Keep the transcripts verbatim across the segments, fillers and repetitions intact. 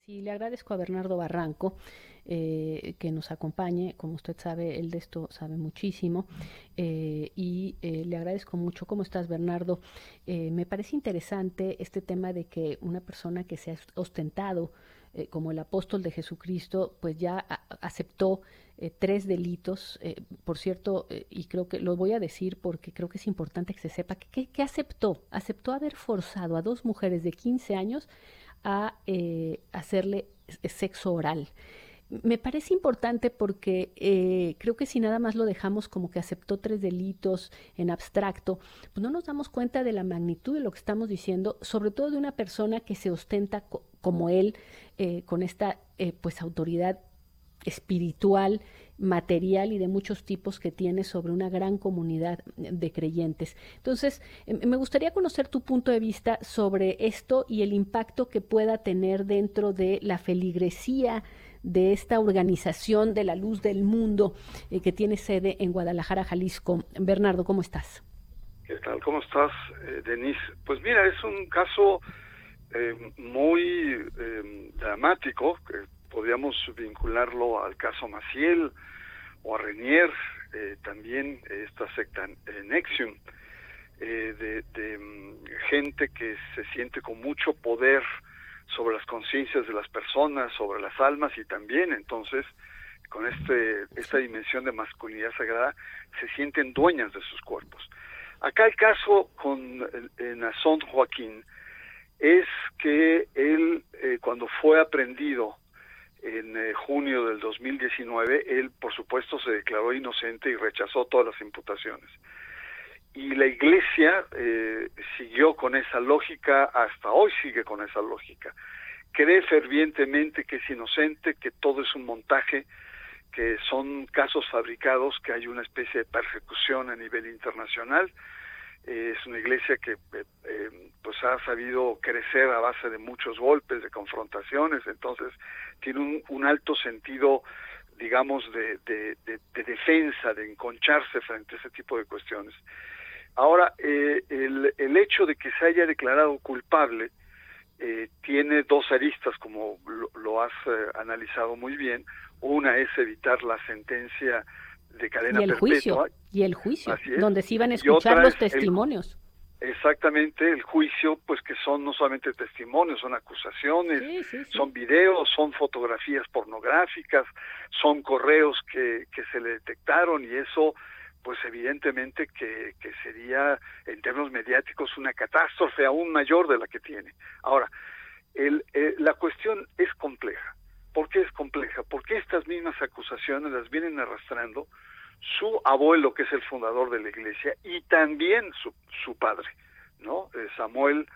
Sí, le agradezco a Bernardo Barranco eh, que nos acompañe. Como usted sabe, él de esto sabe muchísimo. Eh, y eh, le agradezco mucho. ¿Cómo estás, Bernardo? Eh, me parece interesante este tema de que una persona que se ha ostentado eh, como el apóstol de Jesucristo, pues ya a- aceptó eh, tres delitos. Eh, por cierto, eh, y creo que lo voy a decir porque creo que es importante que se sepa que, que que aceptó. Aceptó haber forzado a dos mujeres de quince años a eh, hacerle sexo oral. Me parece importante porque eh, creo que si nada más lo dejamos como que aceptó tres delitos en abstracto, pues no nos damos cuenta de la magnitud de lo que estamos diciendo, sobre todo de una persona que se ostenta co como él, eh, con esta eh, pues autoridad espiritual, material y de muchos tipos que tiene sobre una gran comunidad de creyentes. Entonces, eh, me gustaría conocer tu punto de vista sobre esto y el impacto que pueda tener dentro de la feligresía de esta organización de la luz del mundo eh, que tiene sede en Guadalajara, Jalisco. Bernardo, ¿cómo estás? ¿Qué tal? ¿Cómo estás, eh, Denise? Pues mira, es un caso eh, muy eh, dramático, que podríamos vincularlo al caso Maciel o a Renier, eh, también esta secta eh, Nexium, eh, de, de um, gente que se siente con mucho poder sobre las conciencias de las personas, sobre las almas, y también entonces con este esta dimensión de masculinidad sagrada se sienten dueñas de sus cuerpos. Acá el caso con eh, Nazón Joaquín es que él, eh, cuando fue aprendido en eh, junio del dos mil diecinueve, él por supuesto se declaró inocente y rechazó todas las imputaciones. Y la iglesia eh, siguió con esa lógica, hasta hoy sigue con esa lógica. Cree fervientemente que es inocente, que todo es un montaje, que son casos fabricados, que hay una especie de persecución a nivel internacional. Eh, es una iglesia que eh, eh, pues ha sabido crecer a base de muchos golpes, de confrontaciones, entonces tiene un, un alto sentido, digamos, de, de, de, de defensa, de enconcharse frente a ese tipo de cuestiones. Ahora, eh, el, el hecho de que se haya declarado culpable eh, tiene dos aristas, como lo, lo has eh, analizado muy bien. Una es evitar la sentencia de Y cadena el juicio, perpetua, y el juicio, así es, donde se iban a y escuchar otra es los el testimonios. exactamente el juicio, pues que son no solamente testimonios, son acusaciones, Sí, sí, sí. son videos, son fotografías pornográficas, son correos que, que se le detectaron, y eso pues evidentemente que, que sería en términos mediáticos una catástrofe aún mayor de la que tiene. Ahora, el, eh, la cuestión es compleja. ¿Por qué es compleja? Porque estas mismas acusaciones las vienen arrastrando su abuelo, que es el fundador de la iglesia, y también su, su padre, ¿no? Eh, Samuel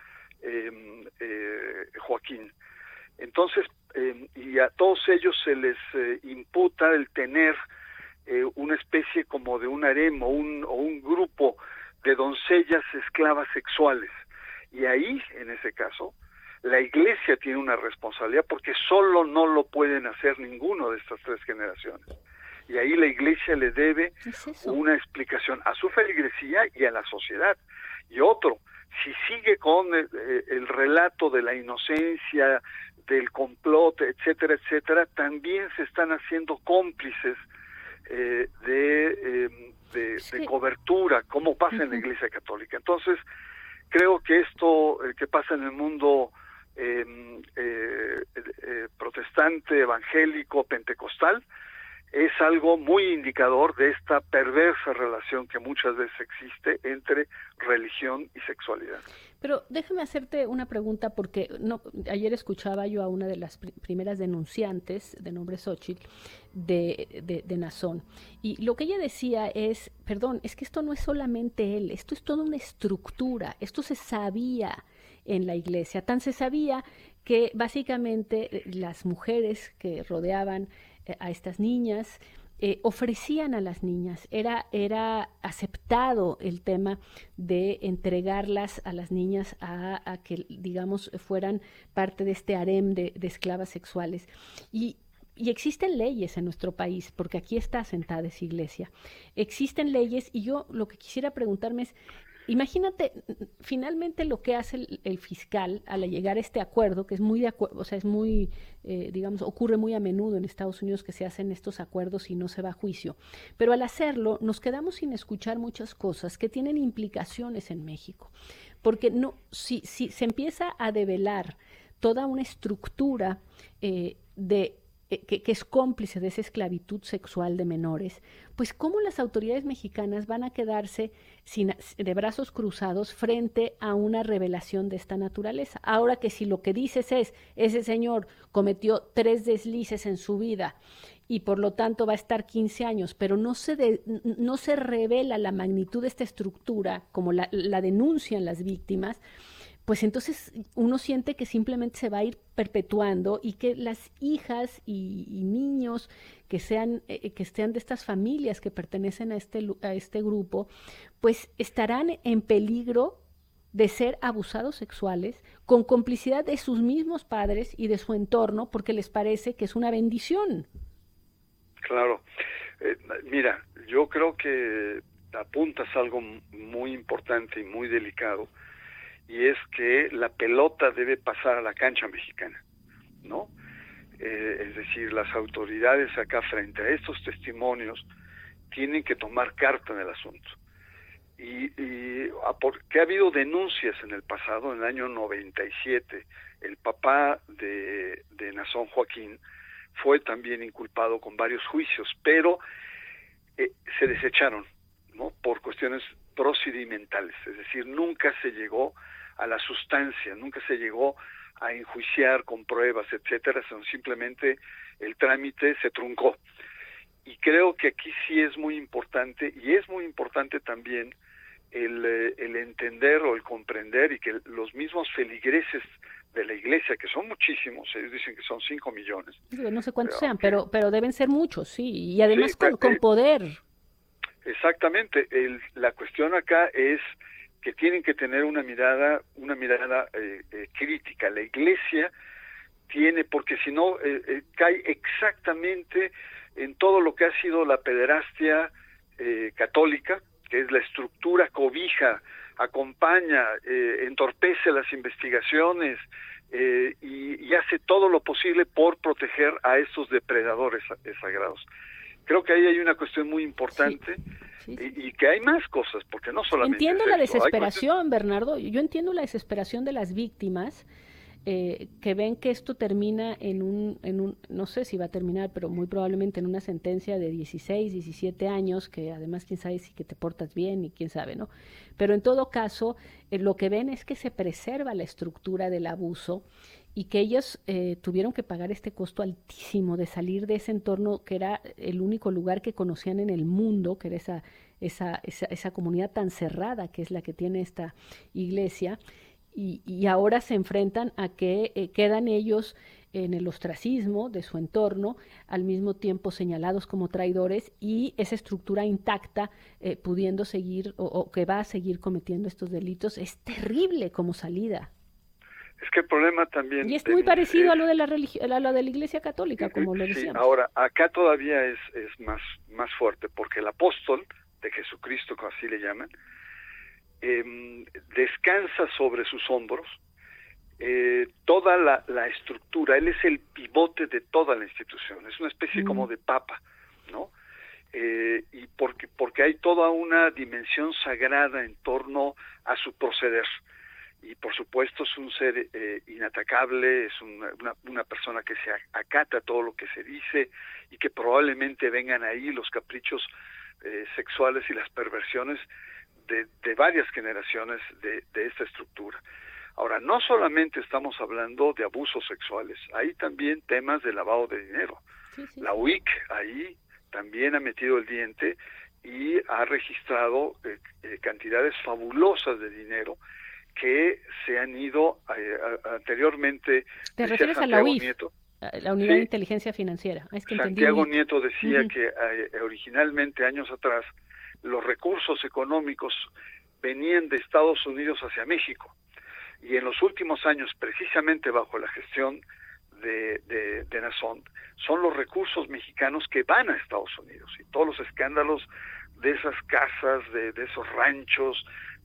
eh, eh, Joaquín. Entonces, eh, y a todos ellos se les eh, imputa el tener eh, una especie como de un harem o un, o un grupo de doncellas esclavas sexuales. Y ahí, en ese caso, la iglesia tiene una responsabilidad, porque solo no lo pueden hacer ninguno de estas tres generaciones. Y ahí la iglesia le debe ¿Qué es eso? una explicación a su feligresía y a la sociedad. Y otro, si sigue con el, el relato de la inocencia, del complot, etcétera, etcétera, también se están haciendo cómplices eh, de, eh, de, Es de que, cobertura, como pasa en la ujú. iglesia católica. Entonces, creo que esto eh, que pasa en el mundo eh, eh, eh, protestante, evangélico, pentecostal, es algo muy indicador de esta perversa relación que muchas veces existe entre religión y sexualidad. Pero déjame hacerte una pregunta porque no, ayer escuchaba yo a una de las pri- primeras denunciantes, de nombre Xochitl, de, de, de Nazón. Y lo que ella decía es, perdón, es que esto no es solamente él, esto es toda una estructura, esto se sabía en la iglesia, tan se sabía que básicamente eh, las mujeres que rodeaban eh, a estas niñas eh, ofrecían a las niñas, era, era aceptado el tema de entregarlas a las niñas a, a que, digamos, fueran parte de este harem de, de esclavas sexuales. Y, y existen leyes en nuestro país, porque aquí está asentada esa iglesia. Existen leyes y yo lo que quisiera preguntarme es, imagínate, finalmente lo que hace el, el fiscal al llegar a este acuerdo, que es muy de acuerdo, o sea, es muy, eh, digamos, ocurre muy a menudo en Estados Unidos que se hacen estos acuerdos y no se va a juicio. Pero al hacerlo, nos quedamos sin escuchar muchas cosas que tienen implicaciones en México. Porque no, si, si se empieza a develar toda una estructura eh, de que, que, es cómplice de esa esclavitud sexual de menores, pues cómo las autoridades mexicanas van a quedarse sin, de brazos cruzados frente a una revelación de esta naturaleza. Ahora que si lo que dices es, ese señor cometió tres deslices en su vida y por lo tanto va a estar quince años, pero no se, de, no se revela la magnitud de esta estructura como la, la denuncian las víctimas, pues entonces uno siente que simplemente se va a ir perpetuando y que las hijas y, y niños que sean eh, que estén de estas familias que pertenecen a este, a este grupo, pues estarán en peligro de ser abusados sexuales con complicidad de sus mismos padres y de su entorno porque les parece que es una bendición. Claro. Eh, mira, yo creo que apuntas algo muy importante y muy delicado, y es que la pelota debe pasar a la cancha mexicana, ¿no? Eh, es decir, las autoridades acá frente a estos testimonios tienen que tomar carta en el asunto. Y, y porque ha habido denuncias en el pasado, en el año noventa y siete, el papá de, de Nazón Joaquín fue también inculpado con varios juicios, pero eh, se desecharon, ¿no? Por cuestiones procedimentales, es decir, nunca se llegó a la sustancia, nunca se llegó a enjuiciar con pruebas, etcétera, sino simplemente el trámite se truncó. Y creo que aquí sí es muy importante, y es muy importante también el, el entender o el comprender, y que los mismos feligreses de la iglesia, que son muchísimos, ellos dicen que son cinco millones. No sé cuántos sean, pero, pero deben ser muchos, sí, y además sí, con, con poder. Exactamente, el, la cuestión acá es que tienen que tener una mirada, una mirada eh, eh, crítica. La iglesia tiene, porque si no eh, eh, cae exactamente en todo lo que ha sido la pederastia eh, católica, que es la estructura cobija, acompaña, eh, entorpece las investigaciones eh, y, y hace todo lo posible por proteger a estos depredadores sagrados. Creo que ahí hay una cuestión muy importante. Sí. Sí, sí. Y, y que hay más cosas, porque no solamente entiendo es la esto. desesperación, Bernardo, yo entiendo la desesperación de las víctimas eh, que ven que esto termina en un, en un, no sé si va a terminar, pero muy probablemente en una sentencia de dieciséis, diecisiete años, que además quién sabe si que te portas bien y quién sabe, ¿no? Pero en todo caso, eh, lo que ven es que se preserva la estructura del abuso y que ellos eh, tuvieron que pagar este costo altísimo de salir de ese entorno que era el único lugar que conocían en el mundo, que era esa, esa, esa, esa comunidad tan cerrada que es la que tiene esta iglesia, y, y ahora se enfrentan a que eh, quedan ellos en el ostracismo de su entorno, al mismo tiempo señalados como traidores y esa estructura intacta eh, pudiendo seguir o, o que va a seguir cometiendo estos delitos. Es terrible como salida. Es que el problema también... Y es muy parecido es, a lo de la religi- a lo de la Iglesia Católica, como lo sí, decíamos. Ahora, acá todavía es, es más, más fuerte, porque el apóstol de Jesucristo, como así le llaman, eh, descansa sobre sus hombros eh, toda la, la estructura. Él es el pivote de toda la institución, es una especie mm. como de papa, ¿no? Eh, y porque, porque hay toda una dimensión sagrada en torno a su proceder. Y por supuesto es un ser eh, inatacable, es una, una, una persona que se acata a todo lo que se dice y que probablemente vengan ahí los caprichos eh, sexuales y las perversiones de, de varias generaciones de, de esta estructura. Ahora, no solamente estamos hablando de abusos sexuales, hay también temas de lavado de dinero. Sí, sí, la U I C ahí también ha metido el diente y ha registrado eh, eh, cantidades fabulosas de dinero que se han ido eh, anteriormente. ¿Te refieres a la U I F? Nieto, la Unidad sí, de Inteligencia Financiera. Es que Santiago Nieto decía uh-huh. que eh, originalmente, años atrás, los recursos económicos venían de Estados Unidos hacia México. Y en los últimos años, precisamente bajo la gestión de, de, de Nazón, son los recursos mexicanos que van a Estados Unidos. Y todos los escándalos de esas casas, de, de esos ranchos,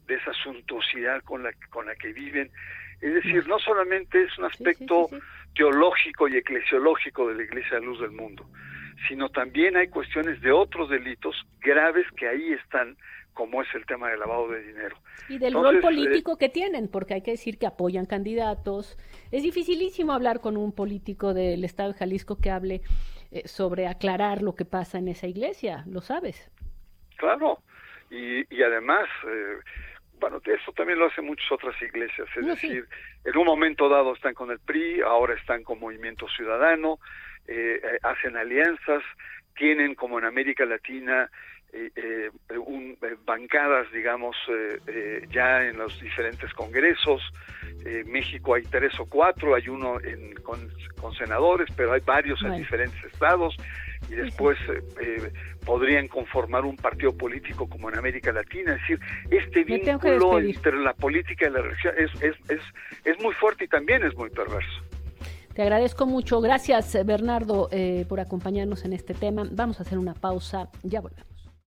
de esa suntuosidad con la, con la que viven. Es decir, no solamente es un aspecto sí, sí, sí, sí. teológico y eclesiológico de la Iglesia Luz del Mundo, sino también hay cuestiones de otros delitos graves que ahí están, como es el tema del lavado de dinero. Y del Entonces, rol político eh, que tienen, porque hay que decir que apoyan candidatos. Es dificilísimo hablar con un político del estado de Jalisco que hable eh, sobre aclarar lo que pasa en esa iglesia, lo sabes. Claro, y, y además, eh, bueno, eso también lo hacen muchas otras iglesias, es no, decir, sí. en un momento dado están con el P R I, ahora están con Movimiento Ciudadano, eh, eh, hacen alianzas, tienen como en América Latina eh, eh, un, eh, bancadas, digamos, eh, eh, ya en los diferentes congresos. Eh, México hay tres o cuatro, hay uno en, con, con senadores, pero hay varios bueno. en diferentes estados, y después eh, eh, podrían conformar un partido político como en América Latina. Es decir, este vínculo entre la política y la religión es, es, es, es muy fuerte y también es muy perverso. Te agradezco mucho. Gracias, Bernardo, eh, por acompañarnos en este tema. Vamos a hacer una pausa. Ya volvemos.